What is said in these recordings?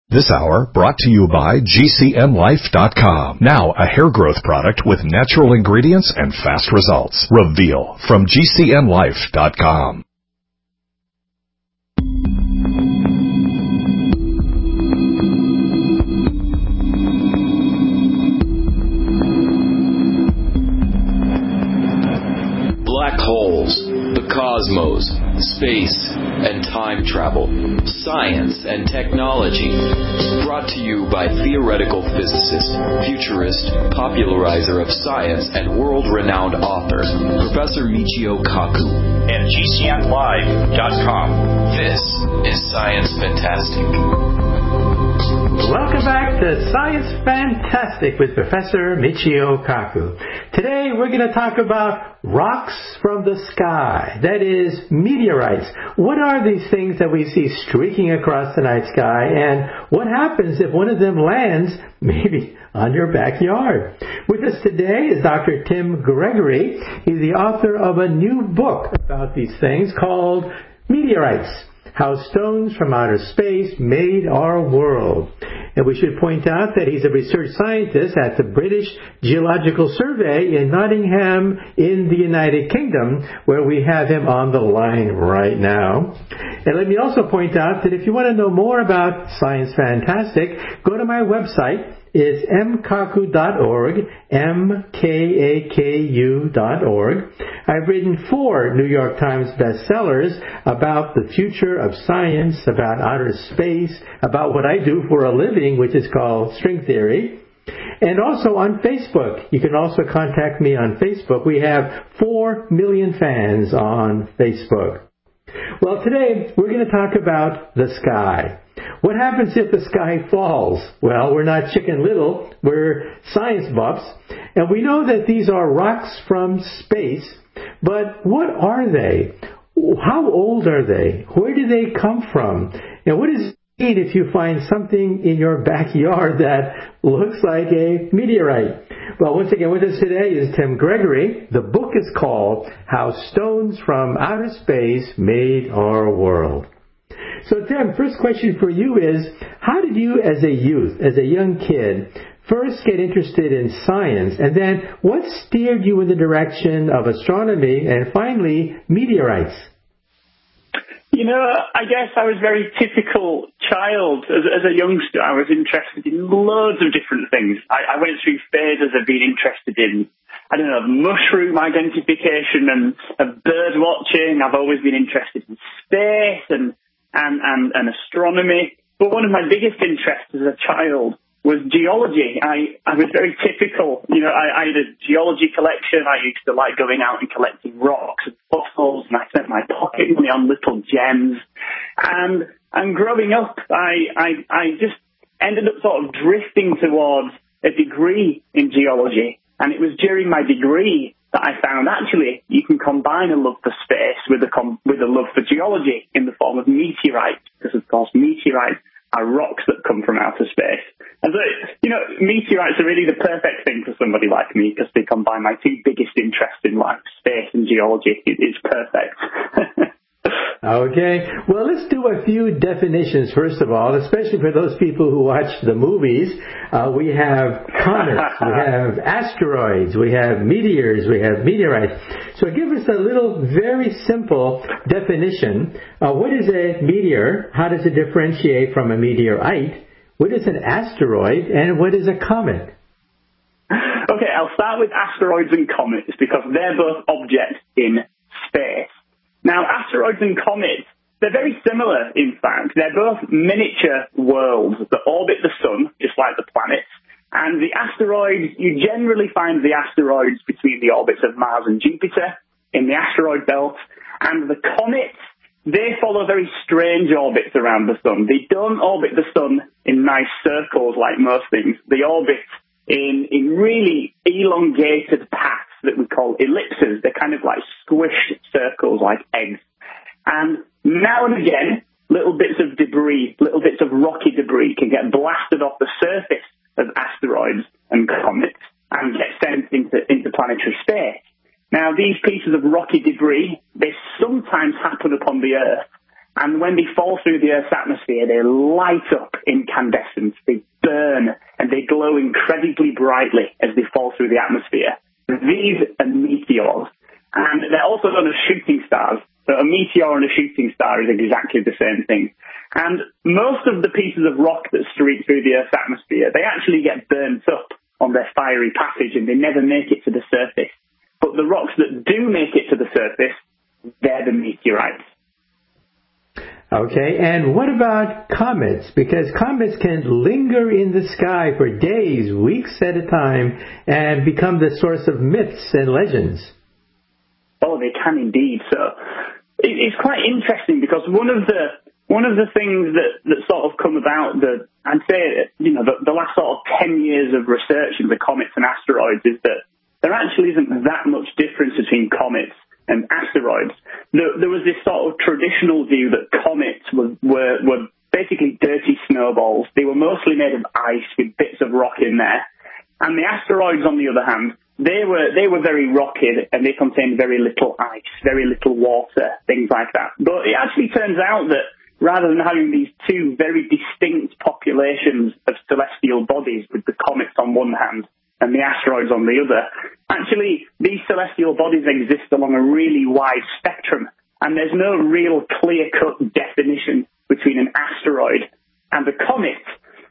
This hour brought to you by GCNlife.com. Now a hair growth product with natural ingredients and fast results. Reveal from GCNlife.com. Black holes, the cosmos, space, and time travel, science and technology. Brought to you by theoretical physicist, futurist, popularizer of science, and world-renowned author, Professor Michio Kaku. And GCNlive.com. This is Science Fantastic. Welcome back to Science Fantastic with Professor Michio Kaku. Today we're going to talk about rocks from the sky, that is, meteorites. What are these things that we see streaking across the night sky, and what happens if one of them lands maybe on your backyard? With us today is Dr. Tim Gregory. He's the author of a new book about these things called Meteorites: How Stones from Outer Space Made Our World. And we should point out that he's a research scientist at the British Geological Survey in Nottingham in the United Kingdom, where we have him on the line right now. And let me also point out that if you want to know more about Science Fantastic, go to my website. It's mkaku.org, mkaku.org. I've written 4 New York Times bestsellers about the future of science, about outer space, about what I do for a living, which is called string theory. And also on Facebook. You can also contact me on Facebook. We have 4 million fans on Facebook. Well, today we're going to talk about the sky. What happens if the sky falls? Well, we're not Chicken Little. We're science buffs. And we know that these are rocks from space. But what are they? How old are they? Where do they come from? And what does it mean if you find something in your backyard that looks like a meteorite? Well, once again, with us today is Tim Gregory. The book is called How Stones from Outer Space Made Our World. So, Tim, first question for you is, how did you as a youth, as a young kid, first get interested in science, and then what steered you in the direction of astronomy and finally meteorites? You know, I guess I was a very typical child. As a youngster, I was interested in loads of different things. I went through phases of being interested in, mushroom identification and bird watching. I've always been interested in space and astronomy. But one of my biggest interests as a child was geology. I was very typical. You know, I had a geology collection. I used to like going out and collecting rocks and fossils, and I spent my pocket money on little gems. And growing up, I just ended up sort of drifting towards a degree in geology. And it was during my degree that I found actually you can combine a love for space with a love for geology in the form of meteorites, because of course meteorites are rocks that come from outer space. And so, you know, meteorites are really the perfect thing for somebody like me because they combine my 2 biggest interests in life, space and geology. It's perfect. Okay. Well, let's do a few definitions, first of all, especially for those people who watch the movies. We have comets, we have asteroids, we have meteors, we have meteorites. So give us a little, very simple definition. What is a meteor? How does it differentiate from a meteorite? What is an asteroid? And what is a comet? Okay, I'll start with asteroids and comets because they're both objects in space. Now, asteroids and comets, they're very similar, in fact. They're both miniature worlds that orbit the sun, just like the planets. And the asteroids, you generally find the asteroids between the orbits of Mars and Jupiter in the asteroid belt. And the comets, they follow very strange orbits around the sun. They don't orbit the sun in nice circles like most things. They orbit in really elongated paths that we call ellipses. They're kind of like squished circles like eggs. And now and again, little bits of debris, little bits of rocky debris can get blasted off the surface of asteroids and comets and get sent into interplanetary space. Now, these pieces of rocky debris, they sometimes happen upon the Earth, And when they fall through the Earth's atmosphere, they light up incandescent, they burn, and they glow incredibly brightly as they fall through the atmosphere. These are meteors. And they're also known as shooting stars. So a meteor and a shooting star is exactly the same thing. And most of the pieces of rock that streak through the Earth's atmosphere, they actually get burnt up on their fiery passage and they never make it to the surface. But the rocks that do make it to the surface, they're the meteorites. Okay, and what about comets? Because comets can linger in the sky for days, weeks at a time, and become the source of myths and legends. Oh, they can indeed. So it's quite interesting because one of the things that sort of come about I'd say, the last sort of 10 years of research into comets and asteroids is that there actually isn't that much difference between comets and asteroids. There was this sort of traditional view that comets were basically dirty snowballs. They were mostly made of ice with bits of rock in there. And the asteroids, on the other hand, they were very rocky and they contained very little ice, very little water, things like that. But it actually turns out that rather than having these two very distinct populations of celestial bodies with the comets on one hand and the asteroids on the other, actually these celestial bodies exist along a really wide spectrum, and there's no real clear-cut definition between an asteroid and a comet.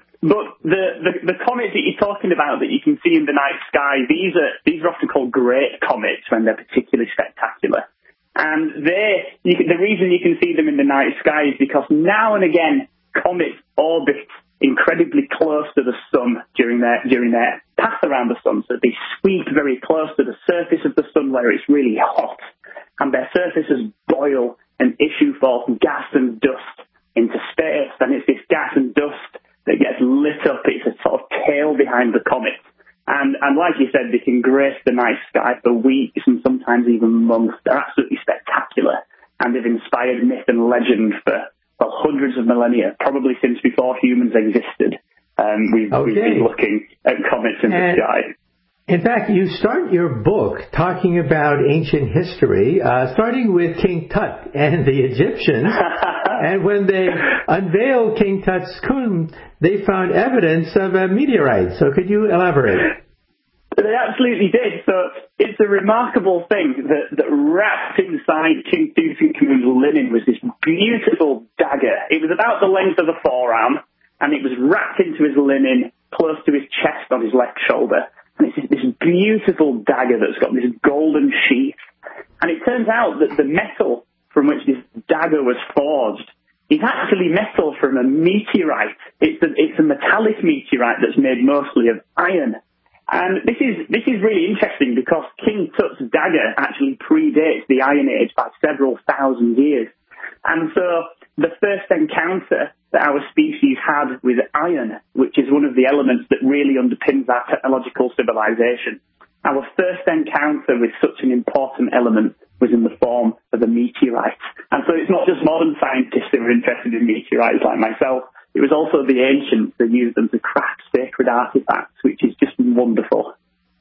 But the comets that you're talking about that you can see in the night sky, these are often called great comets when they're particularly spectacular. And the reason you can see them in the night sky is because now and again comets orbit incredibly close to the sun during their path around the sun. So they sweep very close to the surface of the sun where it's really hot, and their surfaces boil and issue forth gas and dust into space. And it's this gas and dust that gets lit up. It's a sort of tail behind the comet. And like you said, they can grace the night sky for weeks and sometimes even months. They're absolutely spectacular, and they've inspired myth and legend for hundreds of millennia, probably since before humans existed. We've been looking at comets in the sky. In fact, you start your book talking about ancient history, starting with King Tut and the Egyptians. And when they unveiled King Tut's tomb, they found evidence of a meteorite. So could you elaborate? They absolutely did. So it's a remarkable thing that wrapped inside King Tutankhamun's linen was this beautiful dagger. It was about the length of the forearm, and it was wrapped into his linen close to his chest on his left shoulder. And it's this beautiful dagger that's got this golden sheath. And it turns out that the metal from which this dagger was forged is actually metal from a meteorite. It's a metallic meteorite that's made mostly of iron. And this is really interesting because King Tut's dagger actually predates the Iron Age by several thousand years. And so the first encounter that our species had with iron, which is one of the elements that really underpins our technological civilization, our first encounter with such an important element was in the form of a meteorite. And so it's not just modern scientists that were interested in meteorites like myself. It was also the ancients that used them to craft sacred artifacts, which is just wonderful.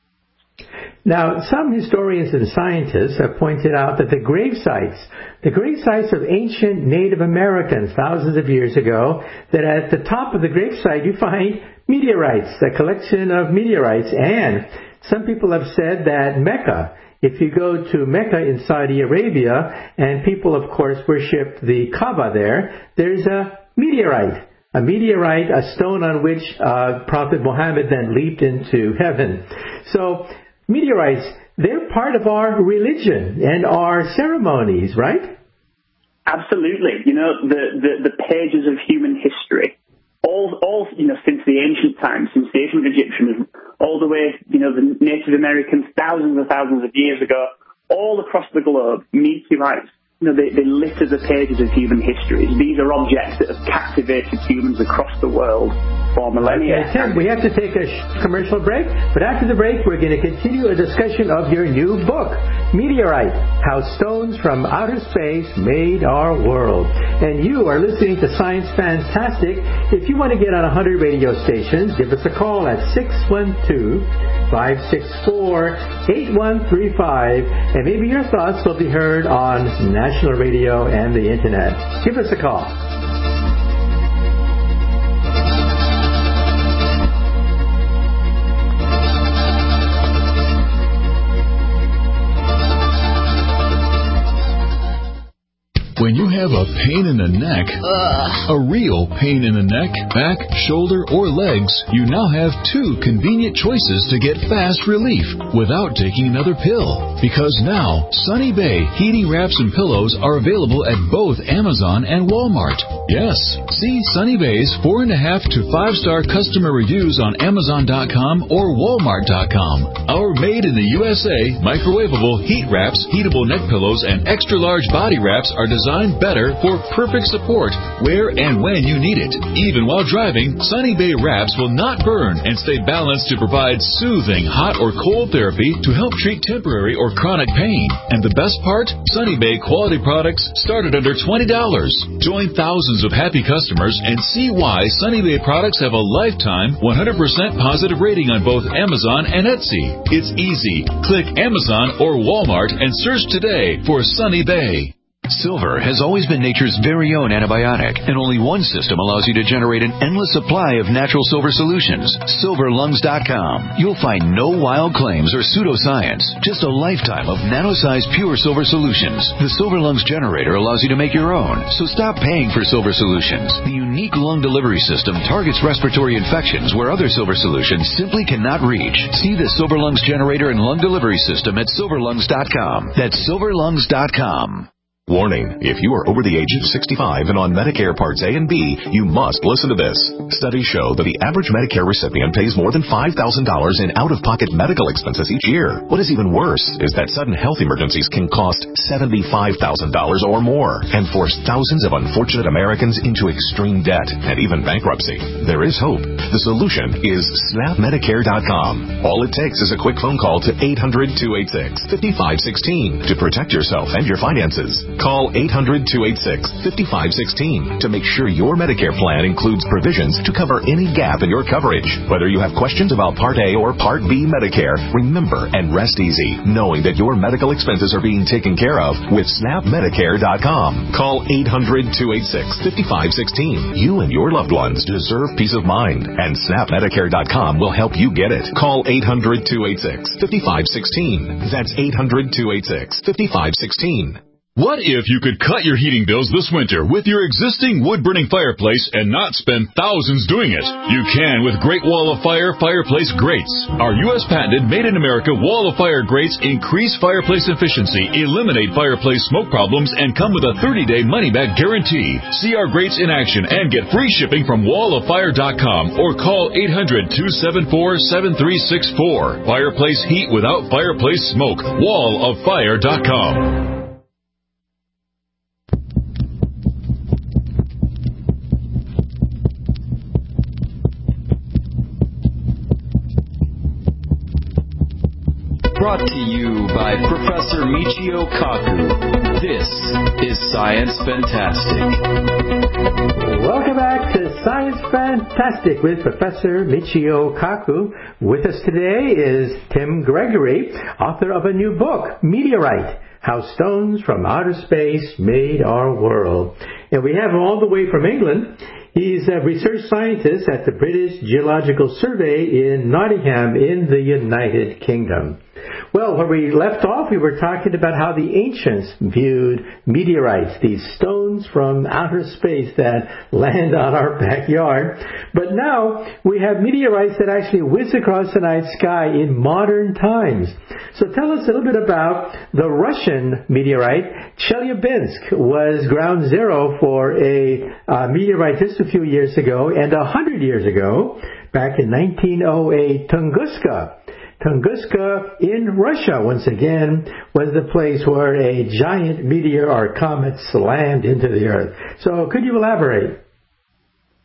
Now, some historians and scientists have pointed out that the grave sites of ancient Native Americans thousands of years ago, that at the top of the gravesite you find meteorites, a collection of meteorites. And some people have said that Mecca, if you go to Mecca in Saudi Arabia, and people, of course, worship the Kaaba there's a meteorite, a stone on which Prophet Muhammad then leaped into heaven. So meteorites, they're part of our religion and our ceremonies, right? Absolutely. The pages of human history, all since the ancient times, since the ancient Egyptians, all the way, the Native Americans thousands and thousands of years ago, all across the globe, meteorites, they litter the pages of human history. These are objects that have captivated humans across the world. 4 millennia. Okay, Tim, we have to take a commercial break, but after the break, we're going to continue a discussion of your new book, Meteorite, How Stones from Outer Space Made Our World. And you are listening to Science Fantastic. If you want to get on 100 radio stations, give us a call at 612-564-8135, and maybe your thoughts will be heard on national radio and the Internet. Give us a call. When you have a pain in the neck, a real pain in the neck, back, shoulder, or legs, you now have two convenient choices to get fast relief without taking another pill. Because now, Sunny Bay heating wraps and pillows are available at both Amazon and Walmart. Yes, see Sunny Bay's 4.5 to 5-star customer reviews on Amazon.com or Walmart.com. Our made in the USA microwavable heat wraps, heatable neck pillows, and extra large body wraps are designed better for perfect support where and when you need it. Even while driving, Sunny Bay wraps will not burn and stay balanced to provide soothing hot or cold therapy to help treat temporary or chronic pain. And the best part? Sunny Bay quality products start at under $20. Join thousands of happy customers and see why Sunny Bay products have a lifetime 100% positive rating on both Amazon and Etsy. It's easy. Click Amazon or Walmart and search today for Sunny Bay. Silver has always been nature's very own antibiotic, and only one system allows you to generate an endless supply of natural silver solutions. SilverLungs.com. You'll find no wild claims or pseudoscience, just a lifetime of nano-sized pure silver solutions. The Silver Lungs generator allows you to make your own, so stop paying for silver solutions. The unique lung delivery system targets respiratory infections where other silver solutions simply cannot reach. See the Silver Lungs generator and lung delivery system at SilverLungs.com. That's SilverLungs.com. Warning, if you are over the age of 65 and on Medicare Parts A and B, you must listen to this. Studies show that the average Medicare recipient pays more than $5,000 in out-of-pocket medical expenses each year. What is even worse is that sudden health emergencies can cost $75,000 or more and force thousands of unfortunate Americans into extreme debt and even bankruptcy. There is hope. The solution is SnapMedicare.com. All it takes is a quick phone call to 800-286-5516 to protect yourself and your finances. Call 800-286-5516 to make sure your Medicare plan includes provisions to cover any gap in your coverage. Whether you have questions about Part A or Part B Medicare, remember and rest easy knowing that your medical expenses are being taken care of with SnapMedicare.com. Call 800-286-5516. You and your loved ones deserve peace of mind, and SnapMedicare.com will help you get it. Call 800-286-5516. That's 800-286-5516. What if you could cut your heating bills this winter with your existing wood-burning fireplace and not spend thousands doing it? You can with Great Wall of Fire fireplace grates. Our U.S. patented made-in-America Wall of Fire grates increase fireplace efficiency, eliminate fireplace smoke problems, and come with a 30-day money-back guarantee. See our grates in action and get free shipping from walloffire.com or call 800-274-7364. Fireplace heat without fireplace smoke. walloffire.com. Brought to you by Professor Michio Kaku. This is Science Fantastic. Welcome back to Science Fantastic with Professor Michio Kaku. With us today is Tim Gregory, author of a new book, Meteorite, How Stones from Outer Space Made Our World. And we have him all the way from England. He's a research scientist at the British Geological Survey in Nottingham in the United Kingdom. Well, where we left off, we were talking about how the ancients viewed meteorites, these stones from outer space that land on our backyard. But now we have meteorites that actually whiz across the night sky in modern times. So tell us a little bit about the Russian meteorite. Chelyabinsk was ground zero for a meteorite just a few years ago, and 100 years ago, back in 1908, Tunguska in Russia, once again, was the place where a giant meteor or comet slammed into the Earth. So could you elaborate?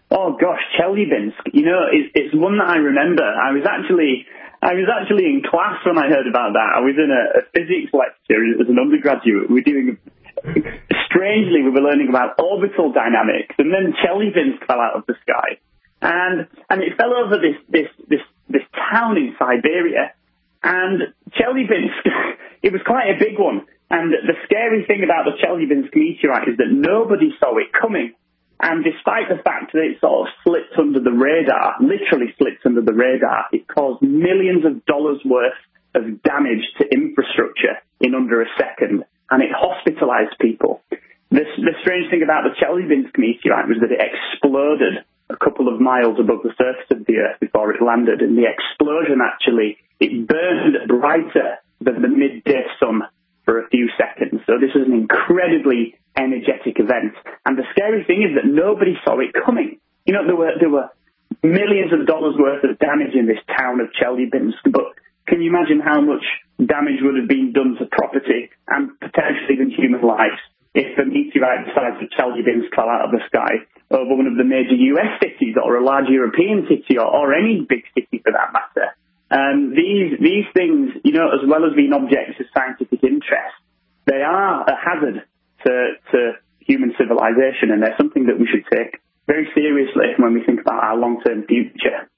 Oh gosh, Chelyabinsk. You know, it's one that I remember. I was actually in class when I heard about that. I was in a physics lecture as an undergraduate. Strangely, we were learning about orbital dynamics, and then Chelyabinsk fell out of the sky, and it fell over this town in Siberia. And Chelyabinsk, it was quite a big one. And the scary thing about the Chelyabinsk meteorite is that nobody saw it coming. And despite the fact that it sort of slipped under the radar, literally slipped under the radar, it caused millions of dollars worth of damage to infrastructure in under a second. And it hospitalized people. The strange thing about the Chelyabinsk meteorite was that it exploded a couple of miles above the surface of the Earth before it landed. And the explosion actually, it burned brighter than the midday sun for a few seconds. So this was an incredibly energetic event. And the scary thing is that nobody saw it coming. You know, there were millions of dollars worth of damage in this town of Chelyabinsk, but can you imagine how much damage would have been done to property and potentially even human lives if a meteorite the size of Chelyabinsk fell out of the sky over one of the major US cities or a large European city or any big city for that matter? These things, you know, as well as being objects of scientific interest, they are a hazard to human civilization, and they're something that we should take very seriously when we think about our long-term future.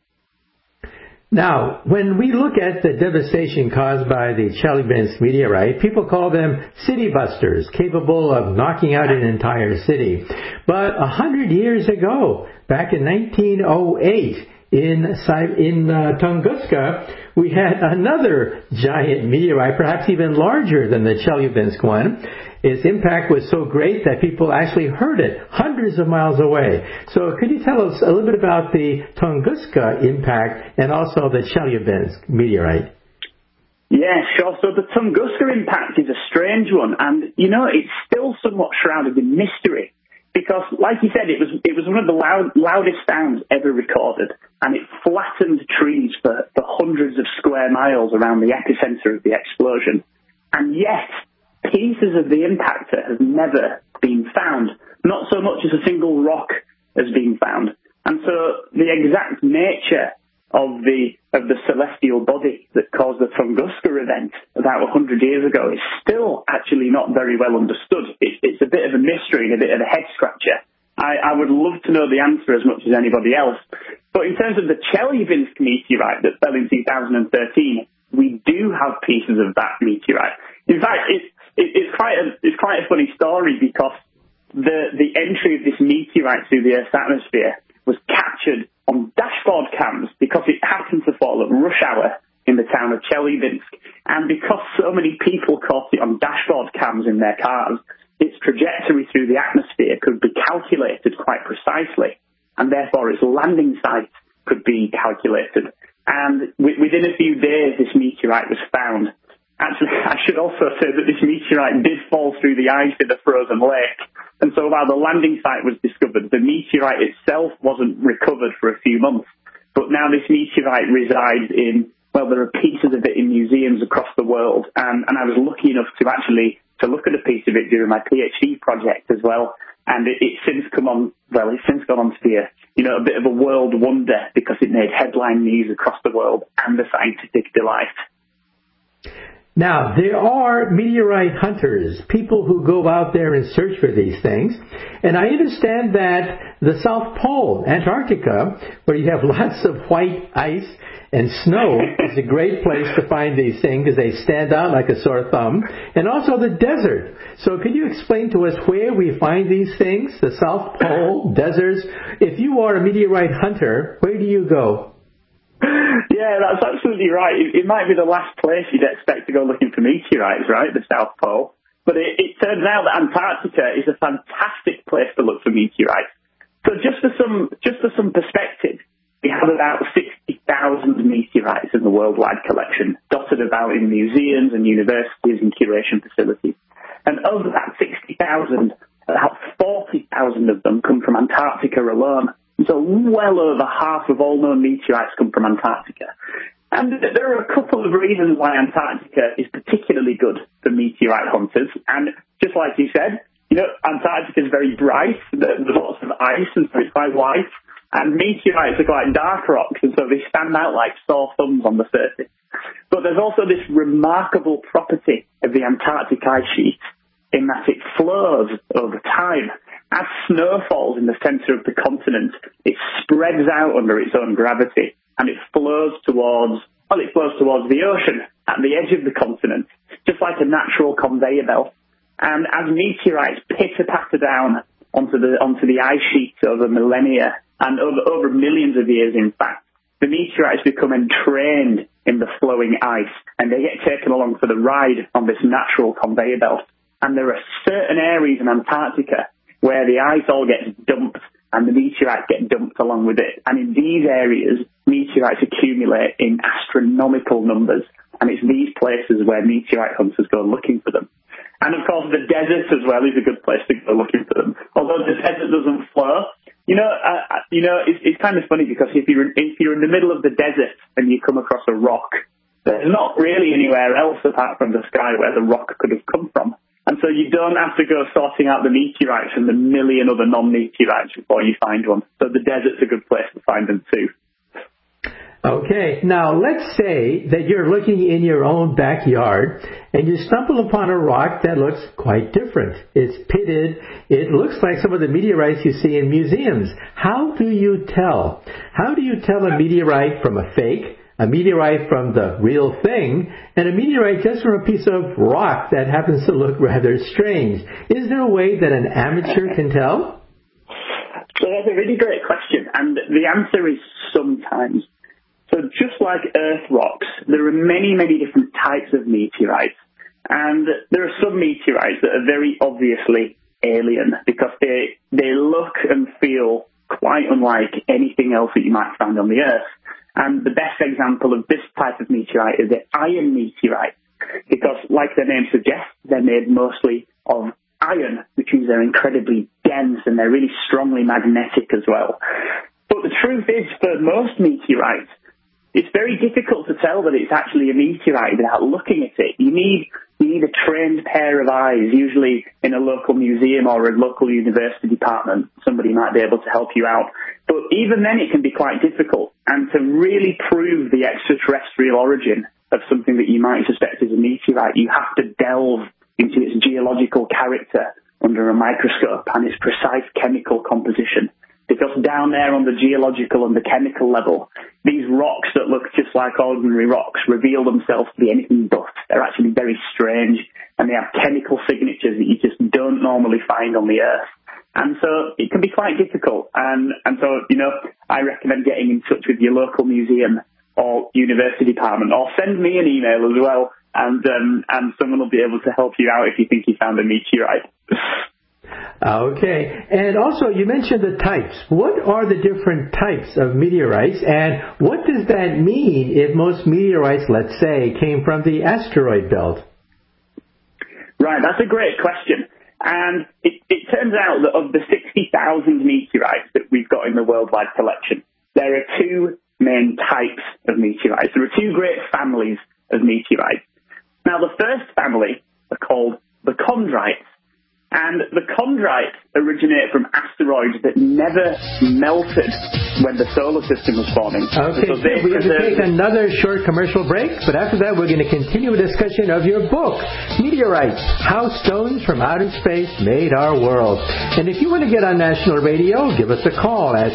Now, when we look at the devastation caused by the Chelyabinsk meteorite, people call them city busters, capable of knocking out an entire city. But 100 years ago, back in 1908, in Tunguska, we had another giant meteorite, perhaps even larger than the Chelyabinsk one. Its impact was so great that people actually heard it hundreds of miles away. So could you tell us a little bit about the Tunguska impact and also the Chelyabinsk meteorite? Yeah, sure. So the Tunguska impact is a strange one, and, you know, it's still somewhat shrouded in mystery. Because, like you said, it was one of the loudest sounds ever recorded, and it flattened trees for hundreds of square miles around the epicenter of the explosion. And yet, pieces of the impactor have never been found. Not so much as a single rock has been found. And so the exact nature of the celestial body that caused the Tunguska event about 100 years ago is still actually not very well understood. It's a bit of a mystery and a bit of a head-scratcher. I would love to know the answer as much as anybody else. But in terms of the Chelyabinsk meteorite that fell in 2013, we do have pieces of that meteorite. In fact, it's quite a funny story because the entry of this meteorite through the Earth's atmosphere was captured on dashboard cams because it happened to fall at rush hour in the town of Chelyabinsk. And because so many people caught it on dashboard cams in their cars, its trajectory through the atmosphere could be calculated quite precisely, and therefore its landing site could be calculated. And within a few days, this meteorite was found. Actually, I should also say that this meteorite did fall through the ice in a frozen lake. And so while the landing site was discovered, the meteorite itself wasn't recovered for a few months. But now this meteorite resides in, well, there are pieces of it in museums across the world. And I was lucky enough to actually look at a piece of it during my PhD project as well. And it's since gone on to be a bit of a world wonder because it made headline news across the world and a scientific delight. Now, there are meteorite hunters, people who go out there and search for these things. And I understand that the South Pole, Antarctica, where you have lots of white ice and snow, is a great place to find these things because they stand out like a sore thumb. And also the desert. So could you explain to us where we find these things, the South Pole, deserts? If you are a meteorite hunter, where do you go? Yeah, that's absolutely right. It might be the last place you'd expect to go looking for meteorites, right, the South Pole. But it turns out that Antarctica is a fantastic place to look for meteorites. So just for some perspective, we have about 60,000 meteorites in the worldwide collection, dotted about in museums and universities and curation facilities. And of that 60,000, about 40,000 of them come from Antarctica alone. So well over half of all known meteorites come from Antarctica. And there are a couple of reasons why Antarctica is particularly good for meteorite hunters. And just like you said, Antarctica is very bright. There's lots of ice, and so it's quite white. And meteorites are quite dark rocks, and so they stand out like sore thumbs on the surface. But there's also this remarkable property of the Antarctic ice sheet in that it flows over time. As snow falls in the centre of the continent, it spreads out under its own gravity, and it flows towards the ocean at the edge of the continent, just like a natural conveyor belt. And as meteorites pitter-patter down onto the ice sheets over millennia, and over millions of years, in fact, the meteorites become entrained in the flowing ice, and they get taken along for the ride on this natural conveyor belt. And there are certain areas in Antarctica where the ice all gets dumped and the meteorites get dumped along with it. And in these areas, meteorites accumulate in astronomical numbers. And it's these places where meteorite hunters go looking for them. And of course, the desert as well is a good place to go looking for them. Although the desert doesn't flow, it's kind of funny because if you're in the middle of the desert and you come across a rock, there's not really anywhere else apart from the sky where the rock could have come from. And so you don't have to go sorting out the meteorites and the million other non-meteorites before you find one. So the desert's a good place to find them too. Okay, now let's say that you're looking in your own backyard and you stumble upon a rock that looks quite different. It's pitted. It looks like some of the meteorites you see in museums. How do you tell? How do you tell a meteorite from a fake, a meteorite from the real thing, and a meteorite just from a piece of rock that happens to look rather strange? Is there a way that an amateur can tell? So that's a really great question, and the answer is sometimes. So just like Earth rocks, there are many, many different types of meteorites. And there are some meteorites that are very obviously alien because they look and feel quite unlike anything else that you might find on the Earth. And the best example of this type of meteorite is the iron meteorite because, like their name suggests, they're made mostly of iron, which means they're incredibly dense and they're really strongly magnetic as well. But the truth is, for most meteorites, it's very difficult to tell that it's actually a meteorite without looking at it. You need a trained pair of eyes, usually in a local museum or a local university department. Somebody might be able to help you out. But even then it can be quite difficult. And to really prove the extraterrestrial origin of something that you might suspect is a meteorite, you have to delve into its geological character under a microscope and its precise chemical composition. Because down there on the geological and the chemical level, these rocks that look just like ordinary rocks reveal themselves to be anything but. They're actually very strange, and they have chemical signatures that you just don't normally find on the Earth. And so it can be quite difficult. And so, I recommend getting in touch with your local museum or university department, or send me an email as well, and someone will be able to help you out if you think you found a meteorite. Okay. And also, you mentioned the types. What are the different types of meteorites, and what does that mean if most meteorites, let's say, came from the asteroid belt? Right, that's a great question. And it turns out that of the 60,000 meteorites that we've got in the worldwide collection, there are two main types of meteorites. There are two great families of meteorites. Now, the first family are called the chondrites. And the chondrites originate from asteroids that never melted when the solar system was forming. Okay, so we have to take another short commercial break, but after that we're going to continue a discussion of your book, Meteorites, How Stones from Outer Space Made Our World. And if you want to get on national radio, give us a call at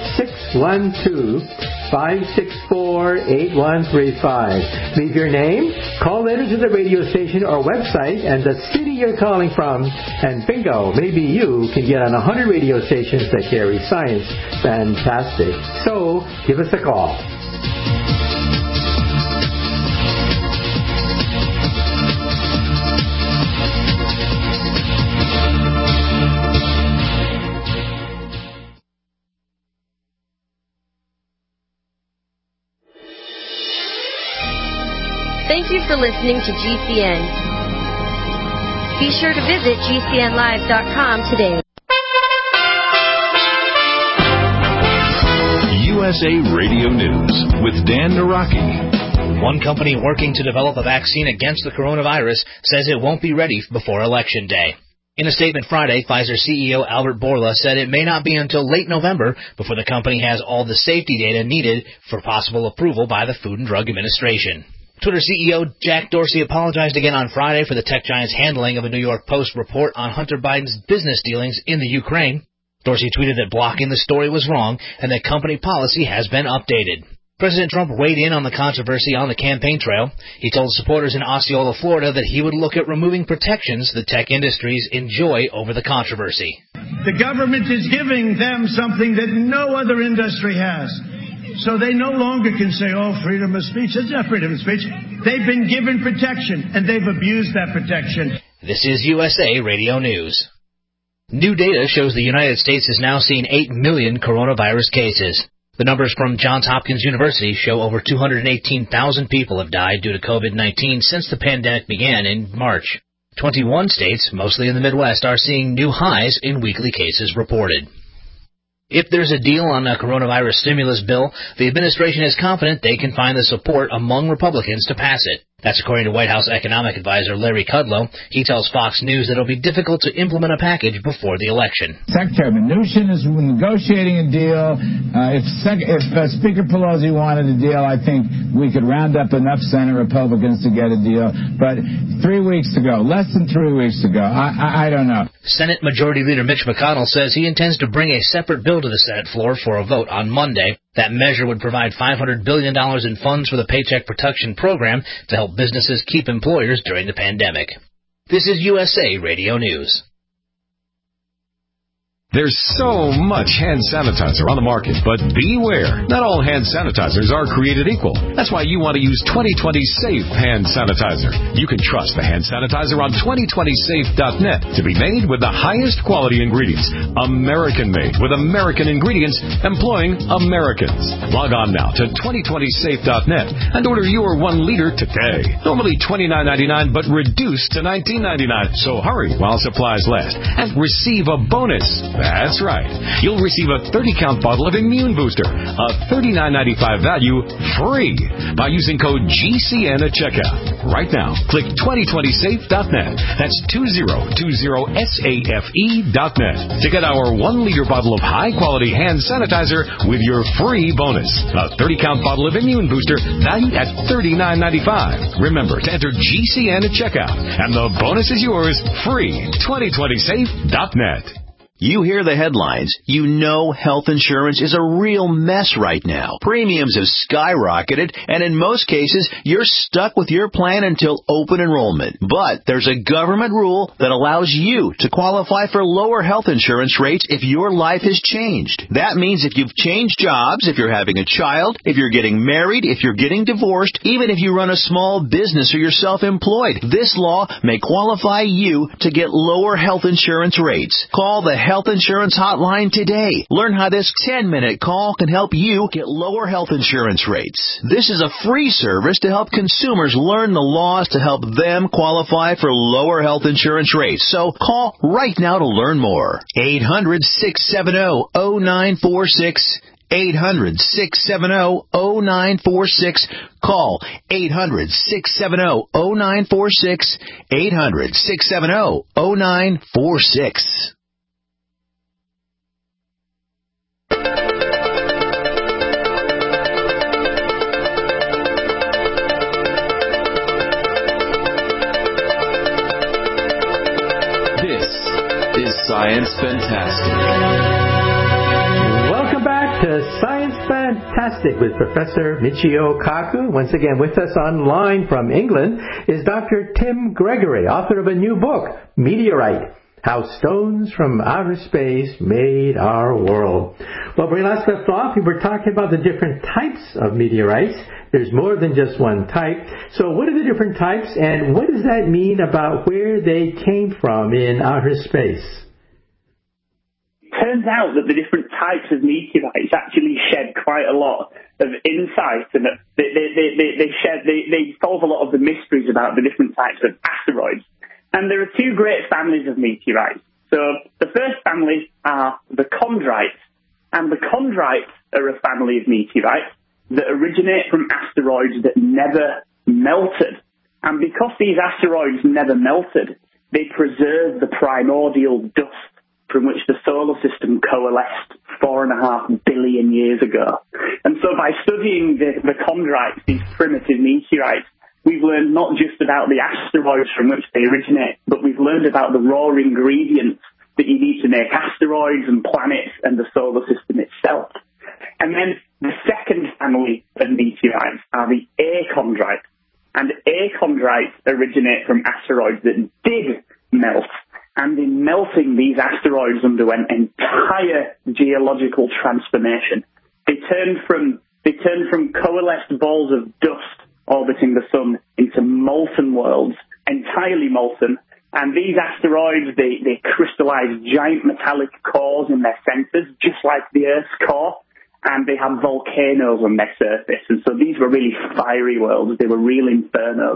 612-564-8135. Leave your name, call letters to the radio station or website, and the city you're calling from, and bingo, maybe you can get on 100 radio stations that carry science. Fantastic. So, give us a call. Thank you for listening to GCN. Be sure to visit GCNlive.com today. USA Radio News with Dan Naraki. One company working to develop a vaccine against the coronavirus says it won't be ready before Election Day. In a statement Friday, Pfizer CEO Albert Bourla said it may not be until late November before the company has all the safety data needed for possible approval by the Food and Drug Administration. Twitter CEO Jack Dorsey apologized again on Friday for the tech giant's handling of a New York Post report on Hunter Biden's business dealings in the Ukraine. Dorsey tweeted that blocking the story was wrong and that company policy has been updated. President Trump weighed in on the controversy on the campaign trail. He told supporters in Osceola, Florida, that he would look at removing protections the tech industries enjoy over the controversy. The government is giving them something that no other industry has. So they no longer can say, oh, freedom of speech. It's not freedom of speech. They've been given protection, and they've abused that protection. This is USA Radio News. New data shows the United States has now seen 8 million coronavirus cases. The numbers from Johns Hopkins University show over 218,000 people have died due to COVID-19 since the pandemic began in March. 21 states, mostly in the Midwest, are seeing new highs in weekly cases reported. If there's a deal on a coronavirus stimulus bill, the administration is confident they can find the support among Republicans to pass it. That's according to White House economic advisor Larry Kudlow. He tells Fox News that it'll be difficult to implement a package before the election. Secretary Mnuchin is negotiating a deal. If Speaker Pelosi wanted a deal, I think we could round up enough Senate Republicans to get a deal. But 3 weeks to go, less than 3 weeks to go, I don't know. Senate Majority Leader Mitch McConnell says he intends to bring a separate bill to the Senate floor for a vote on Monday. That measure would provide $500 billion in funds for the Paycheck Protection Program to help businesses keep employers during the pandemic. This is USA Radio News. There's so much hand sanitizer on the market, but beware. Not all hand sanitizers are created equal. That's why you want to use 2020 Safe Hand Sanitizer. You can trust the hand sanitizer on 2020safe.net to be made with the highest quality ingredients. American-made with American ingredients employing Americans. Log on now to 2020safe.net and order your 1 liter today. Normally $29.99, but reduced to $19.99. So hurry while supplies last and receive a bonus. That's right. You'll receive a 30-count bottle of Immune Booster, a $39.95 value, free by using code GCN at checkout. Right now, click 2020safe.net. That's 2020safe.net to get our 1-liter bottle of high-quality hand sanitizer with your free bonus. A 30-count bottle of Immune Booster valued at $39.95. Remember to enter GCN at checkout, and the bonus is yours, free. 2020safe.net. You hear the headlines. You know health insurance is a real mess right now. Premiums have skyrocketed, and in most cases, you're stuck with your plan until open enrollment. But there's a government rule that allows you to qualify for lower health insurance rates if your life has changed. That means if you've changed jobs, if you're having a child, if you're getting married, if you're getting divorced, even if you run a small business or you're self-employed, this law may qualify you to get lower health insurance rates. Call the Health Insurance Hotline today. Learn how this 10-minute call can help you get lower health insurance rates. This is a free service to help consumers learn the laws to help them qualify for lower health insurance rates. So call right now to learn more. 800-670-0946. 800-670-0946. Call 800-670-0946. 800-670-0946. Science Fantastic. Welcome back to Science Fantastic with Professor Michio Kaku. Once again with us online from England is Dr. Tim Gregory, author of a new book, Meteorite: How Stones from Outer Space Made Our World. Well, when we last left off, we were talking about the different types of meteorites. There's more than just one type. So what are the different types, and what does that mean about where they came from in outer space? Turns out that the different types of meteorites actually shed quite a lot of insight, and they solve a lot of the mysteries about the different types of asteroids. And there are 2 great families of meteorites. So the first family are the chondrites, and the chondrites are a family of meteorites that originate from asteroids that never melted. And because these asteroids never melted, they preserve the primordial dust from which the solar system coalesced 4.5 billion years ago. And so by studying the chondrites, these primitive meteorites, we've learned not just about the asteroids from which they originate, but we've learned about the raw ingredients that you need to make asteroids and planets and the solar system itself. And then the second family of meteorites are the achondrites. And achondrites originate from asteroids that did melt. And in melting, these asteroids underwent entire geological transformation. They turned from coalesced balls of dust orbiting the sun into molten worlds, entirely molten. And these asteroids, they crystallize giant metallic cores in their centers, just like the Earth's core. And they have volcanoes on their surface. And so these were really fiery worlds. They were real infernos.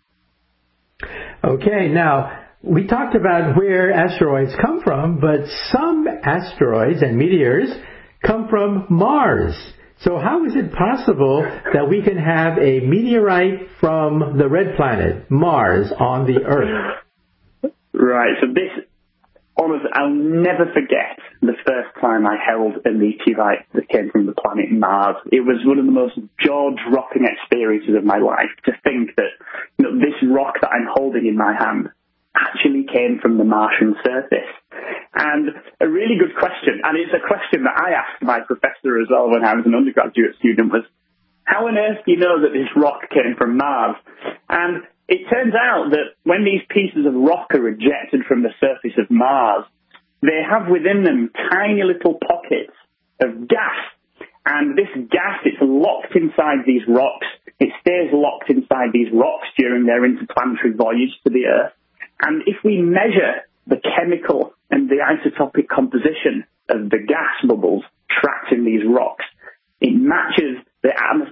Okay, now, we talked about where asteroids come from, but some asteroids and meteors come from Mars. So how is it possible that we can have a meteorite from the red planet, Mars, on the Earth? Right, so this, honestly, I'll never forget the first time I held a meteorite that came from the planet Mars. It was one of the most jaw-dropping experiences of my life to think that this rock that I'm holding in my hand actually came from the Martian surface. And a really good question, and it's a question that I asked my professor as well when I was an undergraduate student, was, how on earth do you know that this rock came from Mars? And it turns out that when these pieces of rock are ejected from the surface of Mars, they have within them tiny little pockets of gas. And this gas, it's locked inside these rocks. It stays locked inside these rocks during their interplanetary voyage to the Earth. And if we measure the chemical and the isotopic composition of the gas bubbles trapped in these rocks, it matches the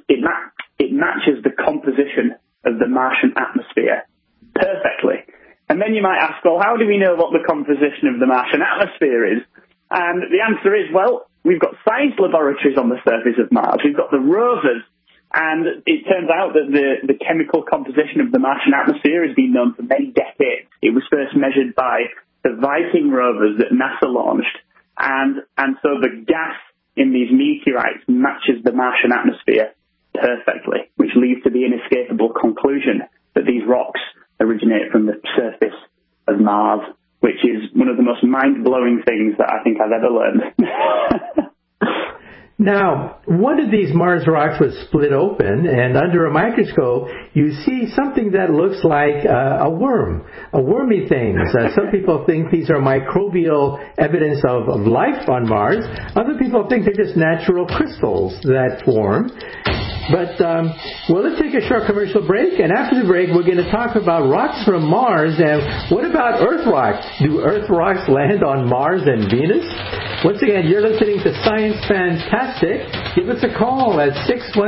composition of the Martian atmosphere perfectly. And then you might ask, well, how do we know what the composition of the Martian atmosphere is? And the answer is, well, we've got science laboratories on the surface of Mars. We've got the rovers. And it turns out that the chemical composition of the Martian atmosphere has been known for many decades. It was first measured by the Viking rovers that NASA launched. And so the gas in these meteorites matches the Martian atmosphere perfectly, which leads to the inescapable conclusion that these rocks originate from the surface of Mars, which is one of the most mind-blowing things that I think I've ever learned. Now, one of these Mars rocks was split open, and under a microscope, you see something that looks like a worm, a wormy thing. Some people think these are microbial evidence of life on Mars. Other people think they're just natural crystals that form. But, well, let's take a short commercial break, and after the break, we're going to talk about rocks from Mars, and what about Earth rocks? Do Earth rocks land on Mars and Venus? Once again, you're listening to Science Fantastic. Give us a call at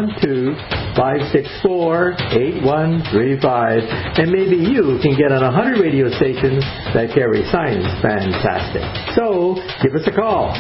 612-564-8135, and maybe you can get on 100 radio stations that carry Science Fantastic. So, give us a call.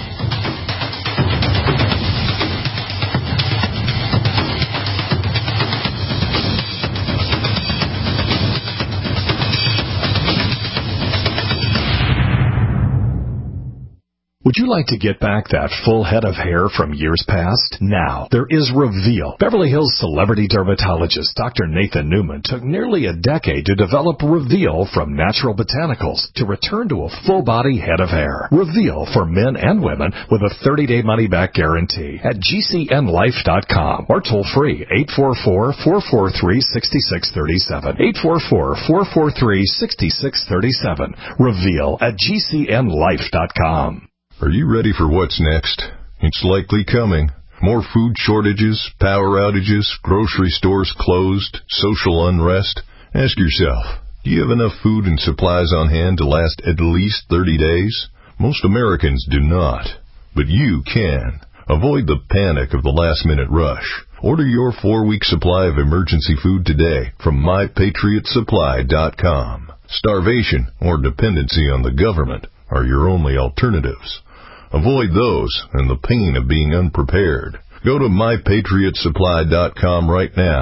Would you like to get back that full head of hair from years past? Now, there is Reveal. Beverly Hills celebrity dermatologist Dr. Nathan Newman took nearly a decade to develop Reveal from natural botanicals to return to a full-body head of hair. Reveal for men and women with a 30-day money-back guarantee at GCNlife.com or toll-free 844-443-6637. 844-443-6637. Reveal at GCNlife.com. Are you ready for what's next? It's likely coming. More food shortages, power outages, grocery stores closed, social unrest. Ask yourself, do you have enough food and supplies on hand to last at least 30 days? Most Americans do not, but you can. Avoid the panic of the last-minute rush. Order your 4-week supply of emergency food today from MyPatriotSupply.com. Starvation or dependency on the government are your only alternatives. Avoid those and the pain of being unprepared. Go to MyPatriotSupply.com right now.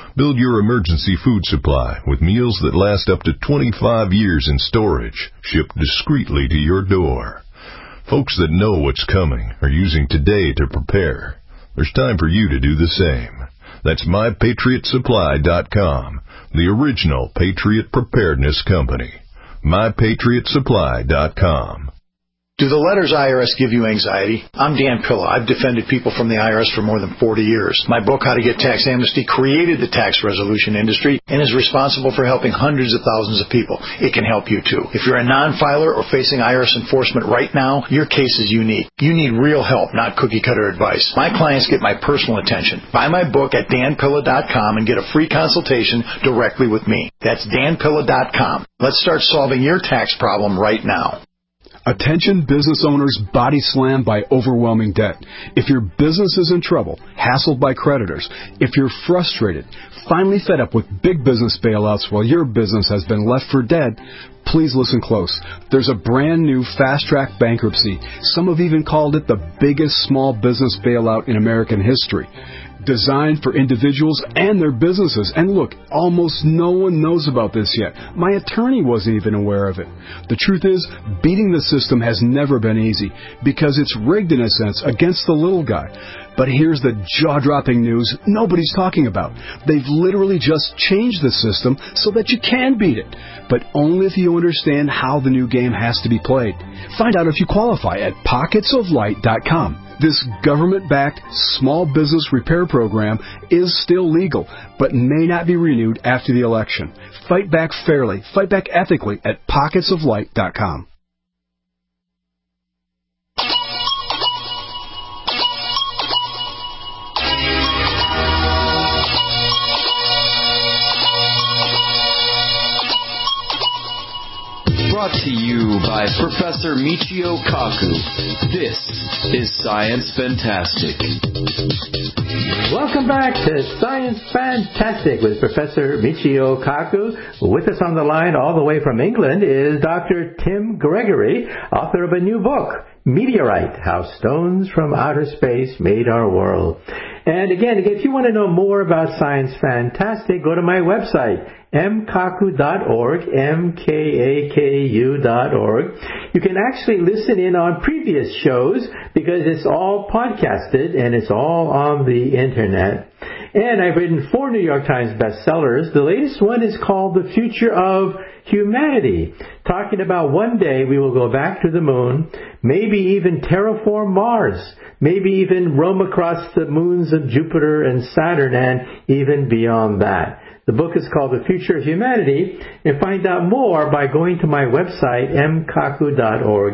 Build your emergency food supply with meals that last up to 25 years in storage, shipped discreetly to your door. Folks that know what's coming are using today to prepare. There's time for you to do the same. That's MyPatriotSupply.com, the original Patriot Preparedness Company. MyPatriotSupply.com. Do the letters IRS give you anxiety? I'm Dan Pilla. I've defended people from the IRS for more than 40 years. My book, How to Get Tax Amnesty, created the tax resolution industry and is responsible for helping hundreds of thousands of people. It can help you, too. If you're a non-filer or facing IRS enforcement right now, your case is unique. You need real help, not cookie-cutter advice. My clients get my personal attention. Buy my book at danpilla.com and get a free consultation directly with me. That's danpilla.com. Let's start solving your tax problem right now. Attention business owners body slammed by overwhelming debt. If your business is in trouble, hassled by creditors, if you're frustrated, finally fed up with big business bailouts while your business has been left for dead, please listen close. There's a brand new fast-track bankruptcy. Some have even called it the biggest small business bailout in American history. Designed for individuals and their businesses. And look, almost no one knows about this yet. My attorney wasn't even aware of it. The truth is, beating the system has never been easy because it's rigged in a sense against the little guy. But here's the jaw-dropping news nobody's talking about. They've literally just changed the system so that you can beat it, but only if you understand how the new game has to be played. Find out if you qualify at pocketsoflight.com. This government-backed small business repair program is still legal, but may not be renewed after the election. Fight back fairly, fight back ethically at pocketsoflight.com. Brought to you by Professor Michio Kaku. This is Science Fantastic. Welcome back to Science Fantastic with Professor Michio Kaku. With us on the line all the way from England is Dr. Tim Gregory, author of a new book, Meteorite, How Stones from Outer Space Made Our World. And again, if you want to know more about Science Fantastic, go to my website, mkaku.org, mkaku.org. You can actually listen in on previous shows because it's all podcasted and it's all on the internet. And I've written 4 New York Times bestsellers. The latest one is called The Future of Humanity, talking about one day we will go back to the moon, maybe even terraform Mars, maybe even roam across the moons of Jupiter and Saturn and even beyond that. The book is called The Future of Humanity, and find out more by going to my website, mkaku.org,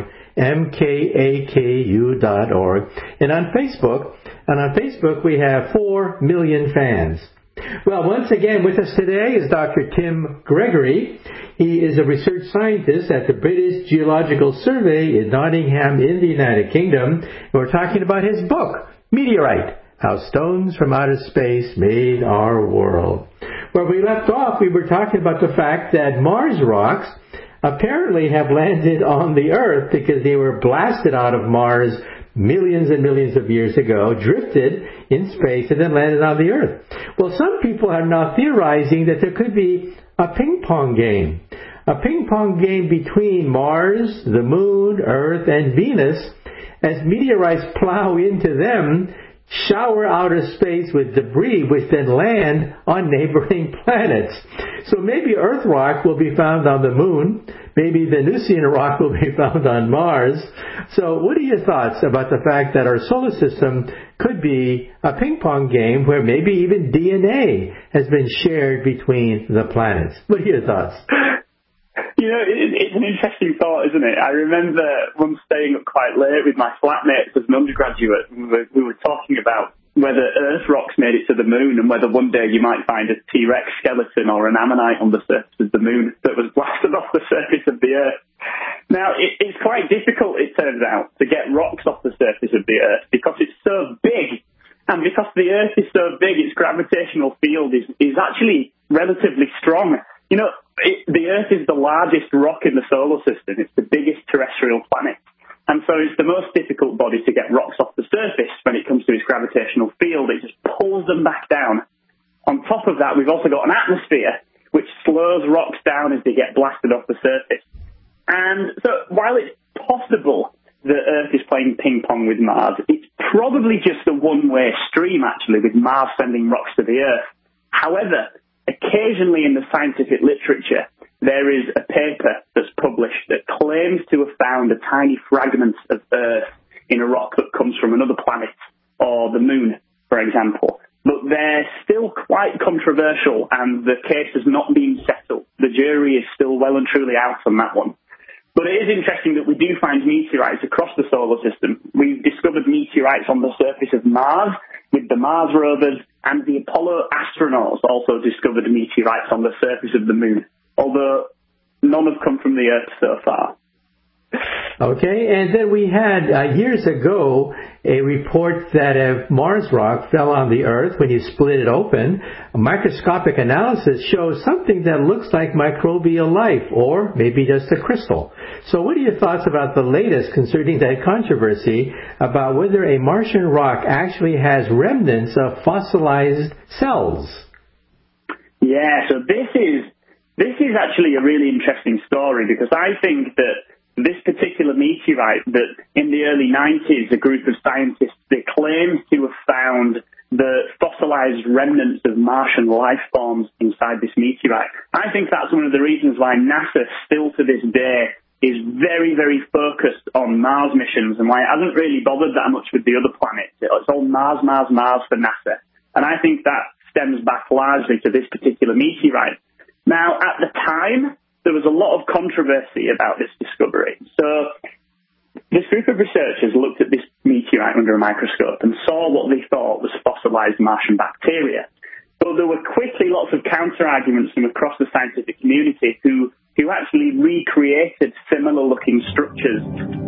mkaku.org, and on Facebook we have 4 million fans. Well, once again with us today is Dr. Tim Gregory. He is a research scientist at the British Geological Survey in Nottingham in the United Kingdom. And we're talking about his book, Meteorite, How Stones from Outer Space Made Our World. Where we left off, we were talking about the fact that Mars rocks apparently have landed on the Earth because they were blasted out of Mars millions and millions of years ago, drifted in space, and then landed on the Earth. Well, some people are now theorizing that there could be a ping-pong game. A ping-pong game between Mars, the Moon, Earth, and Venus, as meteorites plow into them, shower outer space with debris which then land on neighboring planets. So maybe Earth rock will be found on the Moon, maybe Venusian rock will be found on Mars. So what are your thoughts about the fact that our solar system could be a ping pong game where maybe even DNA has been shared between the planets? What are your thoughts? You know, it's an interesting thought, isn't it? I remember once staying up quite late with my flatmates as an undergraduate. We were talking about whether Earth rocks made it to the moon and whether one day you might find a T-Rex skeleton or an ammonite on the surface of the moon that was blasted off the surface of the Earth. Now, it's quite difficult, it turns out, to get rocks off the surface of the Earth because it's so big. And because the Earth is so big, its gravitational field is actually relatively strong. You know, the Earth is the largest rock in the solar system. It's the biggest terrestrial planet. And so it's the most difficult body to get rocks off the surface when it comes to its gravitational field. It just pulls them back down onto top of that, we've also got an atmosphere which slows rocks down as they get blasted off the surface. And so while it's possible that Earth is playing ping pong with Mars, it's probably just a one-way stream, actually, with Mars sending rocks to the Earth. However, occasionally in the scientific literature, there is a paper that's published that claims to have found a tiny fragment of Earth in a rock that comes from another planet, or the Moon, for example. But they're still quite controversial, and the case has not been settled. The jury is still well and truly out on that one. But it is interesting that we do find meteorites across the solar system. We've discovered meteorites on the surface of Mars with the Mars rovers, and the Apollo astronauts also discovered meteorites on the surface of the Moon, although none have come from the Earth so far. Okay, and then we had, years ago, a report that a Mars rock fell on the Earth. When you split it open, a microscopic analysis shows something that looks like microbial life, or maybe just a crystal. So what are your thoughts about the latest concerning that controversy about whether a Martian rock actually has remnants of fossilized cells? Yeah, so this is actually a really interesting story, because I think that this particular meteorite, that in the early 90s, a group of scientists, they claimed to have found the fossilized remnants of Martian life forms inside this meteorite. I think that's one of the reasons why NASA still to this day is very, very focused on Mars missions, and why it hasn't really bothered that much with the other planets. It's all Mars, Mars, Mars for NASA. And I think that stems back largely to this particular meteorite. Now, at the time, there was a lot of controversy about this discovery. So this group of researchers looked at this meteorite under a microscope and saw what they thought was fossilized Martian bacteria. But there were quickly lots of counter-arguments from across the scientific community who actually recreated similar-looking structures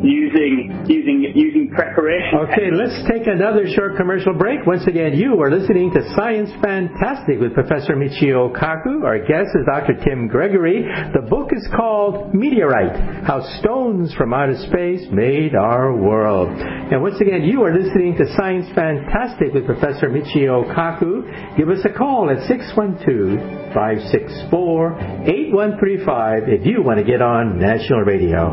using preparation. Okay, let's take another short commercial break. Once again, you are listening to Science Fantastic with Professor Michio Kaku. Our guest is Dr. Tim Gregory. The book is called Meteorite: How Stones from Outer Space Made Our World. And once again, you are listening to Science Fantastic with Professor Michio Kaku. Give us a call at 612-564-8135 if you want to get on National Radio.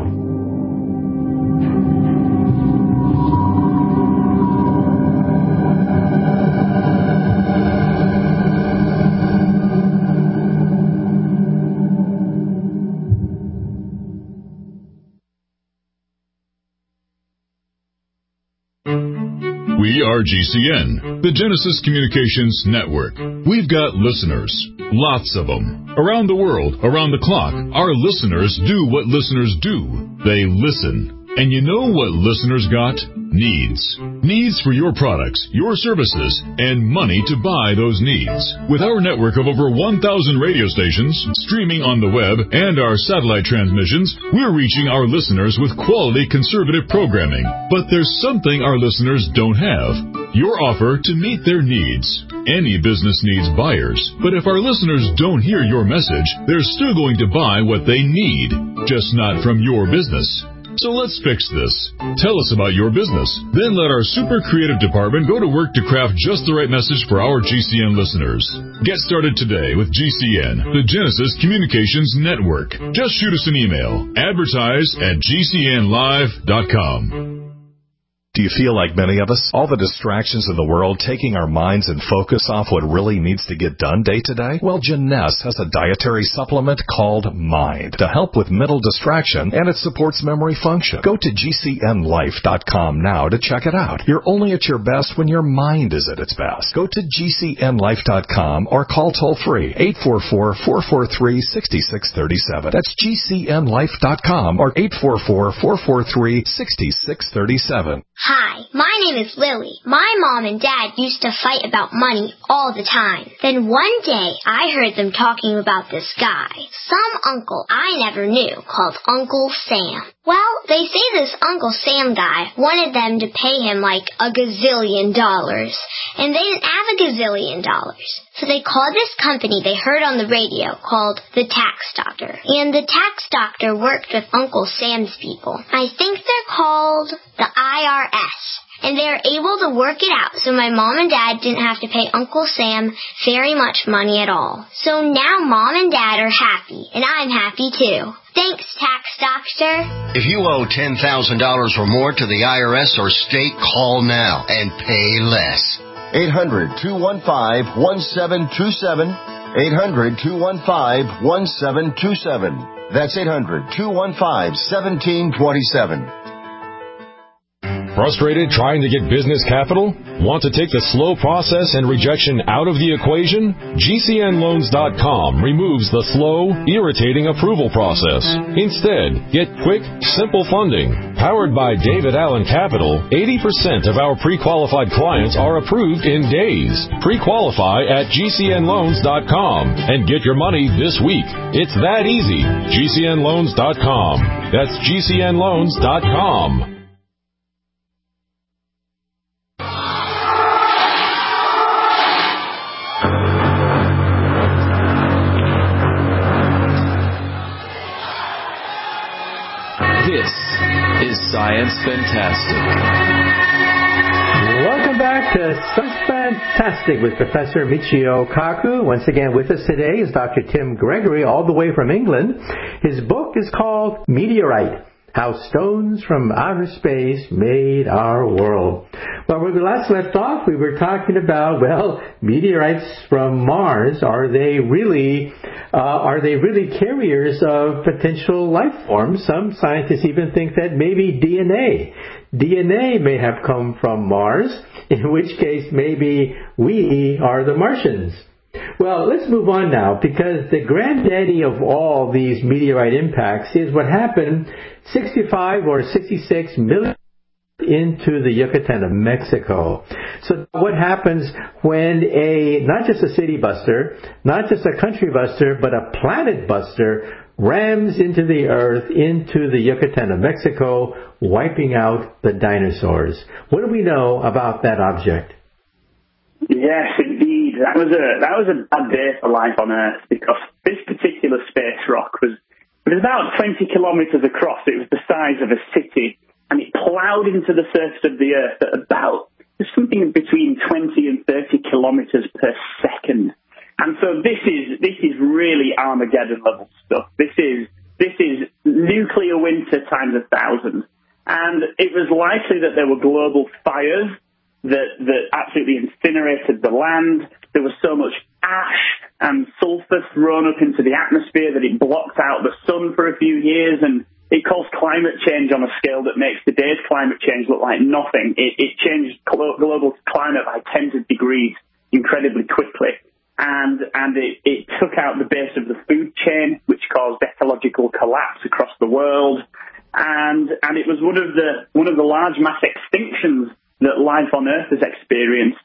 We are GCN, the Genesis Communications Network. We've got listeners, lots of them. Around the world, around the clock, our listeners do what listeners do. They listen. And you know what listeners got? Needs. Needs for your products, your services, and money to buy those needs. With our network of over 1,000 radio stations, streaming on the web, and our satellite transmissions, we're reaching our listeners with quality conservative programming. But there's something our listeners don't have: your offer to meet their needs. Any business needs buyers, but if our listeners don't hear your message, they're still going to buy what they need, just not from your business. So let's fix this. Tell us about your business. Then let our super creative department go to work to craft just the right message for our GCN listeners. Get started today with GCN, the Genesis Communications Network. Just shoot us an email. Advertise@gcnlive.com. Do you feel like many of us? All the distractions in the world taking our minds and focus off what really needs to get done day to day? Well, Jeunesse has a dietary supplement called Mind to help with mental distraction, and it supports memory function. Go to GCNlife.com now to check it out. You're only at your best when your mind is at its best. Go to GCNlife.com or call toll-free 844-443-6637. That's GCNlife.com or 844-443-6637. Hi, my name is Lily. My mom and dad used to fight about money all the time. Then one day, I heard them talking about this guy, some uncle I never knew, called Uncle Sam. Well, they say this Uncle Sam guy wanted them to pay him like $1 gazillion, and they didn't have $1 gazillion. So they called this company they heard on the radio called the Tax Doctor. And the Tax Doctor worked with Uncle Sam's people. I think they're called the IRS. and they are able to work it out so my mom and dad didn't have to pay Uncle Sam very much money at all. So now Mom and Dad are happy, and I'm happy too. Thanks, Tax Doctor. If you owe $10,000 or more to the IRS or state, call now and pay less. 800-215-1727. 800-215-1727. That's 800-215-1727. Frustrated trying to get business capital? Want to take the slow process and rejection out of the equation? GCNloans.com removes the slow, irritating approval process. Instead, get quick, simple funding. Powered by David Allen Capital, 80% of our pre-qualified clients are approved in days. Pre-qualify at GCNloans.com and get your money this week. It's that easy. GCNloans.com. That's GCNloans.com. This is Science Fantastic. Welcome back to Science Fantastic with Professor Michio Kaku. Once again with us today is Dr. Tim Gregory, all the way from England. His book is called Meteorite: How Stones from Outer Space Made Our World. Well, when we last left off, we were talking about, meteorites from Mars. Are they really carriers of potential life forms? Some scientists even think that maybe DNA may have come from Mars, in which case maybe we are the Martians. Well, let's move on now, because the granddaddy of all these meteorite impacts is what happened 65 or 66 million into the Yucatan of Mexico. So what happens when not just a city buster, not just a country buster, but a planet buster rams into the earth, into the Yucatan of Mexico, wiping out the dinosaurs? What do we know about that object? Yes, indeed. That was a bad day for life on Earth, because this particular space rock was about 20 kilometers across. It was the size of a city, and it plowed into the surface of the Earth at about something between 20 and 30 kilometers per second. And so this is really Armageddon level stuff. This is nuclear winter times 1,000. And it was likely that there were global fires that absolutely incinerated the land. There was so much ash and sulfur thrown up into the atmosphere that it blocked out the sun for a few years, and it caused climate change on a scale that makes today's climate change look like nothing. It changed global climate by tens of degrees incredibly quickly. And it took out the base of the food chain, which caused ecological collapse across the world. And it was one of the large mass extinctions that life on Earth has experienced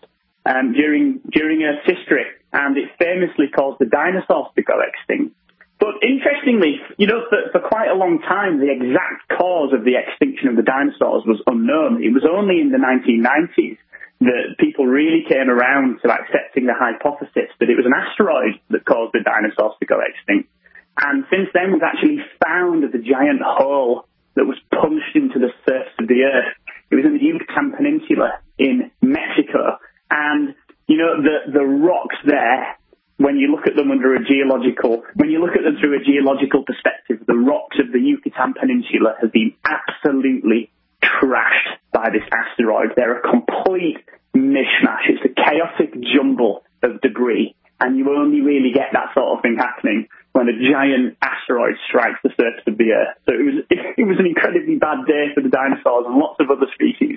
during Earth's history, and it famously caused the dinosaurs to go extinct. But interestingly, for quite a long time, the exact cause of the extinction of the dinosaurs was unknown. It was only in the 1990s that people really came around to accepting the hypothesis that it was an asteroid that caused the dinosaurs to go extinct. And since then, we've actually found the giant hole that was punched into the surface of the Earth. It was in the Yucatan Peninsula in Mexico. And, the rocks there, when you look at them through a geological perspective, the rocks of the Yucatan Peninsula have been absolutely trashed by this asteroid. They're a complete mishmash. It's a chaotic jumble of debris, and you only really get that sort of thing happening when a giant asteroid strikes the surface of the Earth. So it was an incredibly bad day for the dinosaurs and lots of other species.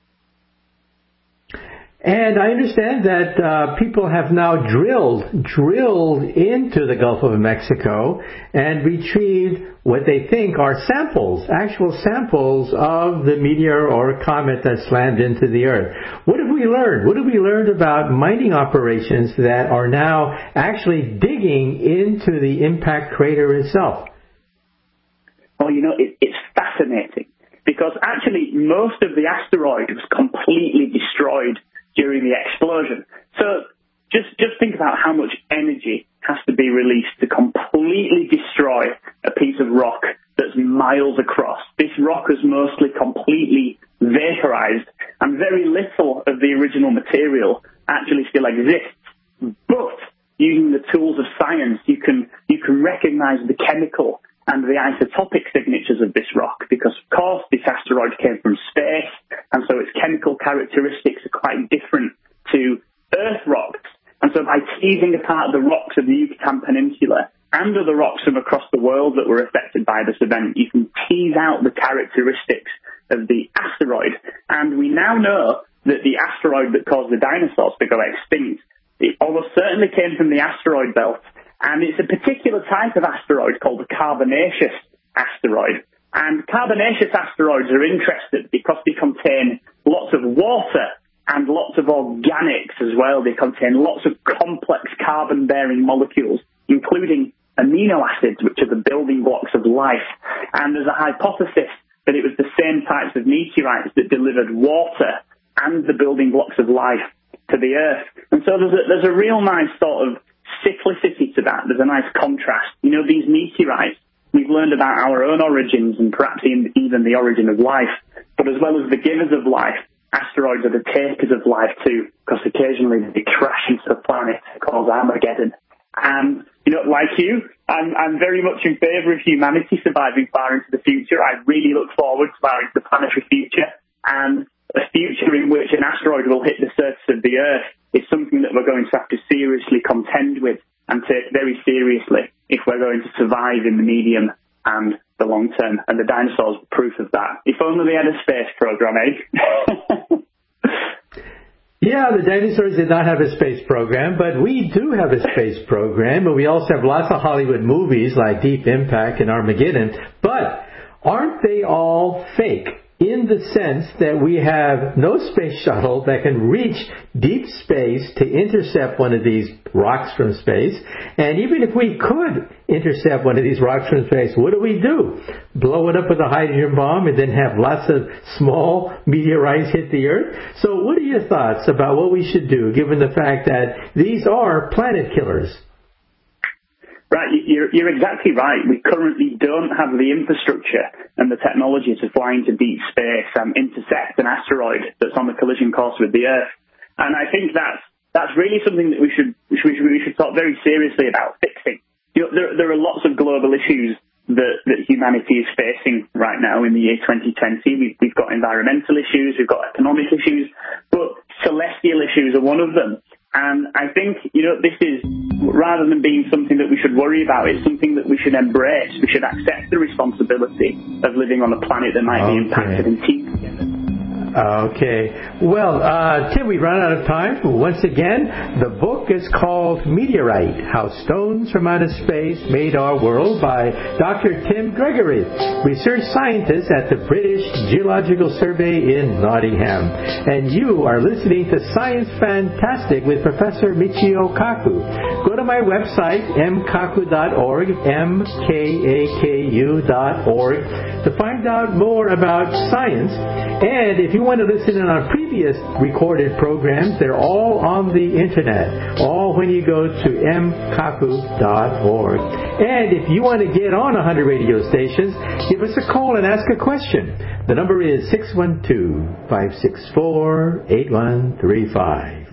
And I understand that people have now drilled into the Gulf of Mexico and retrieved what they think are actual samples of the meteor or comet that slammed into the Earth. What have we learned? What have we learned about mining operations that are now actually digging into the impact crater itself? Well, it's fascinating, because actually most of the asteroid was completely destroyed during the explosion. So just think about how much energy has to be released to completely destroy a piece of rock that's miles across. This rock is mostly completely vaporized, and and very little of the original material actually still exists. But using the tools of science, you can recognize the chemical and the isotopic signatures of this rock, because of course this asteroid came from space, and so its chemical characteristics are quite different to Earth rocks. And so by teasing apart the rocks of the Yucatan Peninsula and other rocks from across the world that were affected by this event, you can tease out the characteristics of the asteroid. And we now know that the asteroid that caused the dinosaurs to go extinct, it almost certainly came from the asteroid belt. And it's a particular type of asteroid called the carbonaceous asteroid. And carbonaceous asteroids are interesting because they contain lots of water and lots of organics as well. They contain lots of complex carbon-bearing molecules, including amino acids, which are the building blocks of life. And there's a hypothesis that it was the same types of meteorites that delivered water and the building blocks of life to the Earth. And so there's a real nice sort of cyclicity to that. There's a nice contrast. You know, these meteorites, we've learned about our own origins and perhaps even the origin of life. But as well as the givers of life, asteroids are the takers of life too, because occasionally they crash into the planet called Armageddon. And, you know, like you, I'm very much in favour of humanity surviving far into the future. I really look forward to the planetary future, and a future in which an asteroid will hit the surface of the Earth is something that we're going to have to seriously contend with and take very seriously if we're going to survive in the medium and the long term. And the dinosaurs were proof of that. If only they had a space program, eh? Yeah, the dinosaurs did not have a space program, but we do have a space program, and we also have lots of Hollywood movies like Deep Impact and Armageddon. But aren't they all fake? In the sense that we have no space shuttle that can reach deep space to intercept one of these rocks from space. And even if we could intercept one of these rocks from space, what do? Blow it up with a hydrogen bomb and then have lots of small meteorites hit the Earth? So what are your thoughts about what we should do, given the fact that these are planet killers? Right, you're exactly right. We currently don't have the infrastructure and the technology to fly into deep space and intercept an asteroid that's on the collision course with the Earth. And I think that's really something that we should talk very seriously about fixing. You know, there are lots of global issues that humanity is facing right now in the year 2020. We've got environmental issues, we've got economic issues, but celestial issues are one of them. And I think, you know, this is, rather than being something that we should worry about, it's something that we should embrace. We should accept the responsibility of living on a planet that might be impacted and keep together. Okay. Well, Tim, we've run out of time. Once again, the book is called Meteorite, How Stones from Outer Space Made Our World by Dr. Tim Gregory, research scientist at the British Geological Survey in Nottingham. And you are listening to Science Fantastic with Professor Michio Kaku. Go to my website, mkaku.org, mkaku.org, to find out more about science. And if you want to listen in on previous recorded programs, they're all on the internet, all when you go to mkaku.org. And if you want to get on 100 radio stations, give us a call and ask a question. The number is 612-564-8135.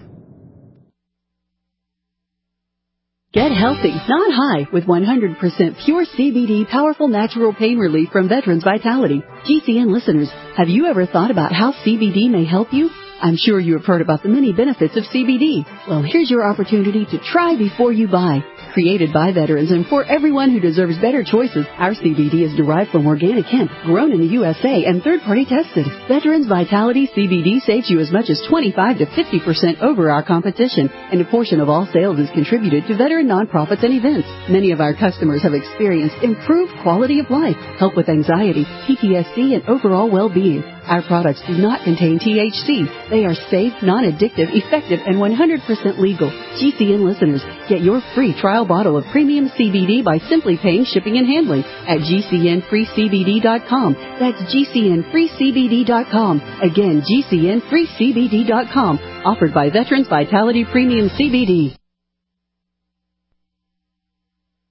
Get healthy, not high, with 100% pure CBD powerful natural pain relief from Veterans Vitality. GCN listeners, have you ever thought about how CBD may help you? I'm sure you have heard about the many benefits of CBD. Well, here's your opportunity to try before you buy. Created by veterans and for everyone who deserves better choices, our CBD is derived from organic hemp, grown in the USA and third-party tested. Veterans Vitality CBD saves you as much as 25 to 50% over our competition, and a portion of all sales is contributed to veteran nonprofits and events. Many of our customers have experienced improved quality of life, help with anxiety, PTSD, and overall well-being. Our products do not contain THC. They are safe, non-addictive, effective, and 100% legal. GCN listeners, get your free trial bottle of premium CBD by simply paying shipping and handling at GCNFreeCBD.com. That's GCNFreeCBD.com. Again, GCNFreeCBD.com. Offered by Veterans Vitality Premium CBD.